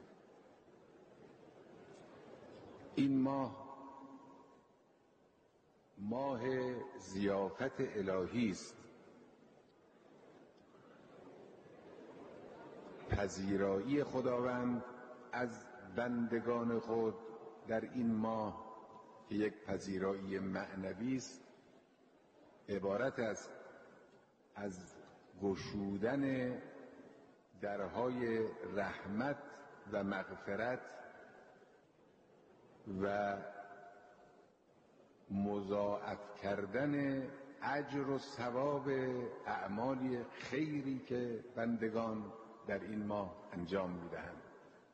T: این ماه ماه ضیافت الهی است، پذیرایی خداوند از بندگان خود در این ماه که یک پذیرایی معنوی است، عبارت است از گشودن درهای رحمت و مغفرت و مضاعف کردن اجر و ثواب اعمال خیری که بندگان در این ماه انجام میدهند.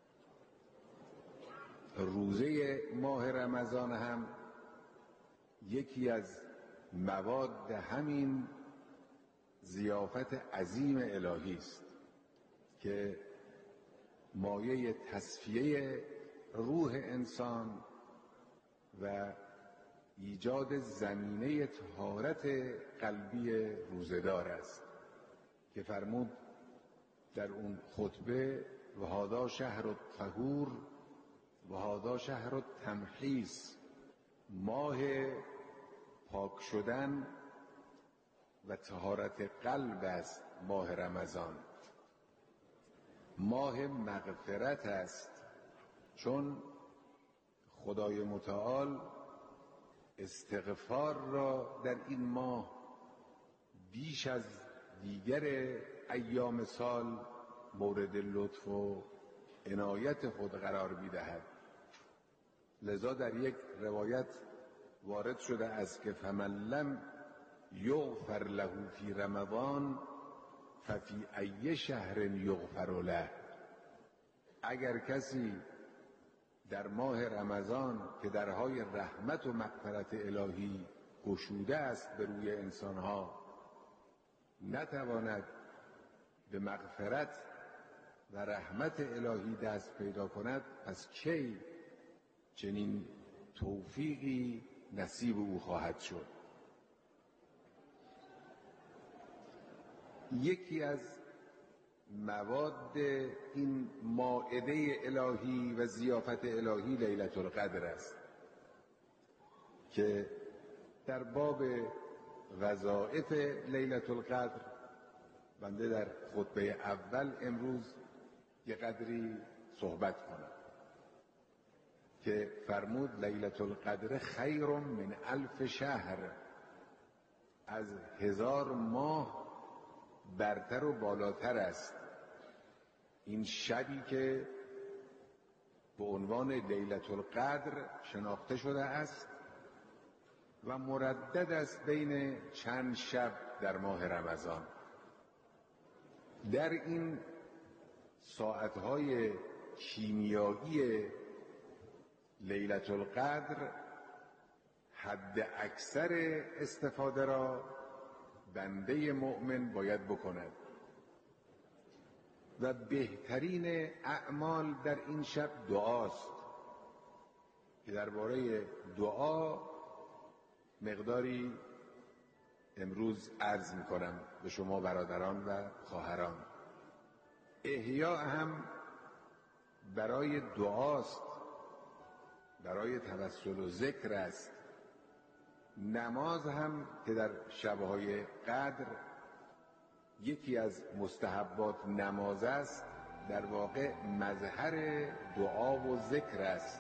T: روزه ماه رمضان هم یکی از مواد همین ضیافت عظیم الهی است که مایه تصفیه روح انسان و ایجاد زمینه طهارت قلبی روزه‌دار است که فرمود در اون خطبه و هذا شهر الطهور و هذا شهر التمحیص، ماه پاک شدن و طهارت قلب است ماه رمضان، ماه مغفرت است، چون خدای متعال استغفار را در این ماه بیش از دیگر ایام سال مورد لطف و عنایت خود قرار می‌دهد. لذا در یک روایت وارد شده است که فمن لم یغفر له فی رمضان ففی ای شهر یغفر له، اگر کسی در ماه رمضان که درهای رحمت و مغفرت الهی گشوده است به روی انسانها نتواند به مغفرت و رحمت الهی دست پیدا کند، پس کی چنین توفیقی نصیب او خواهد شد؟ یکی از مواد این مائده الهی و ضیافت الهی لیلة القدر است که در باب وظایف لیلة القدر بنده در خطبه اول امروز یه قدری صحبت کنم که فرمود لیلة القدر خیر من الف شهر، از هزار ماه برتر و بالاتر است این شبی که به عنوان لیلة القدر شناخته شده است و مردد است بین چند شب در ماه رمضان. در این ساعتهای کیمیایی لیلة القدر حد اکثر استفاده را بنده مؤمن باید بکند و بهترین اعمال در این شب دعاست که درباره دعا مقداری امروز عرض میکنم به شما برادران و خواهران. احیاء هم برای دعاست، برای توسل و ذکر است. نماز هم که در شبهای قدر یکی از مستحبات نماز است، در واقع مظهر دعا و ذکر است.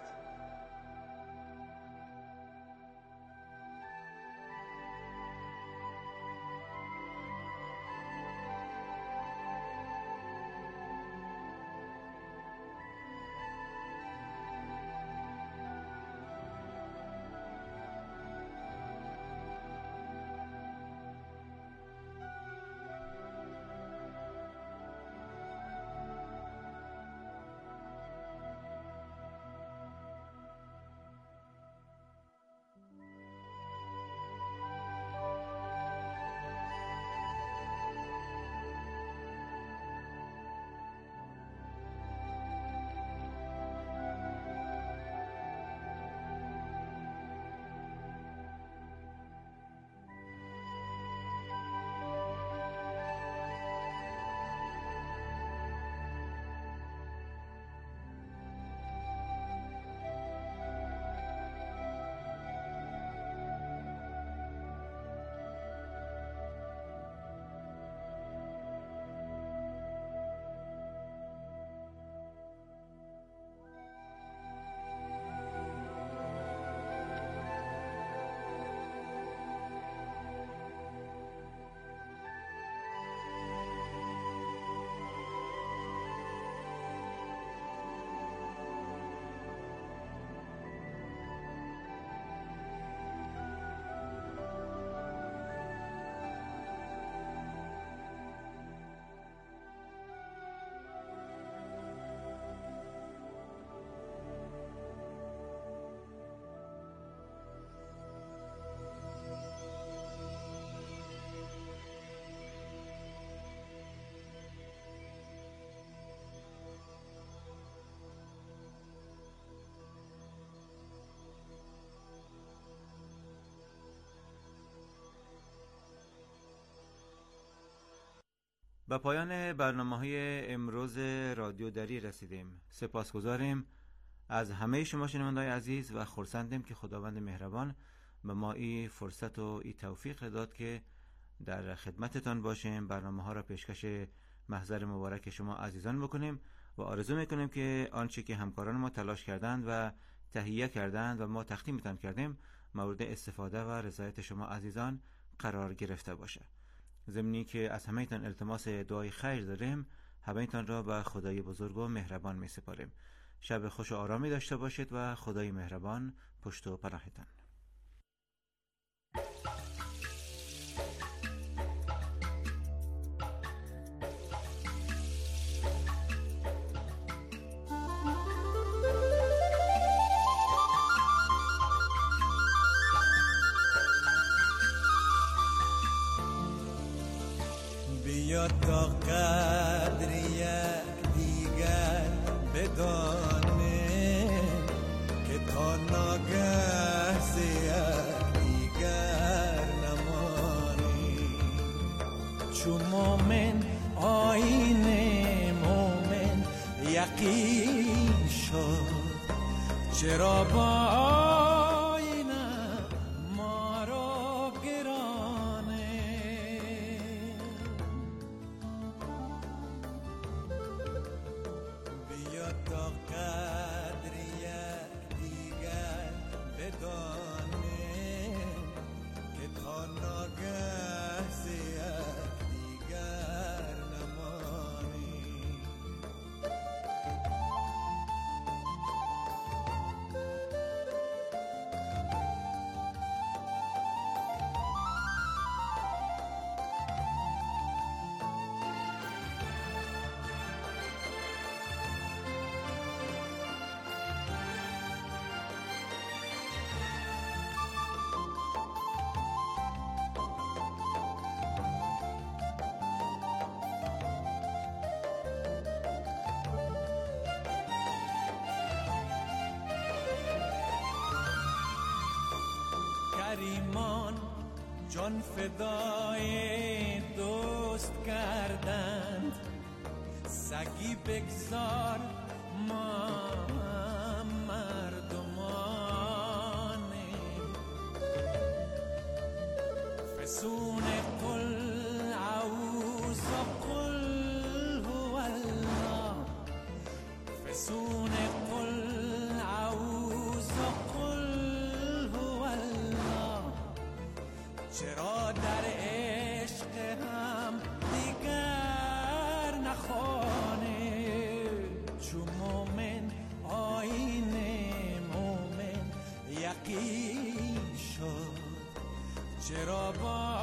M: به پایان برنامه‌های امروز رادیو دری رسیدیم. سپاسگزاریم از همه شما شنوندگان عزیز و خرسندیم که خداوند مهربان به ما این فرصت و این توفیق داد که در خدمتتان باشیم، برنامه‌ها را پیشکش محضر مبارک شما عزیزان بکنیم و آرزو میکنیم که آنچه که همکاران ما تلاش کردند و تهیه کردند و ما تقدیمتان کردیم مورد استفاده و رضایت شما عزیزان قرار گرفته باشه. ضمنی که از همه‌تان التماس دعای خیر داریم، همه‌تان را به خدای بزرگ و مهربان می سپاریم. شب خوش و آرامی داشته باشید و خدای مهربان پشت و پناهتان.
B: بیا تا قدر یک دیگر بدانه که تا ناگه ز یک دیگر نمانی. چو مومن آیین مومن یقین شد، چرا با
U: کریمان جان فدای دوست کردند، سگی بگذار ما مردمانیم. فسون قل اعوذ قل هو الله، فسون قل اعوذ قل هو الله. چرا در عشق هم دیگر نخوانه؟ چو مومن آیین مومن یقین شد، چرا با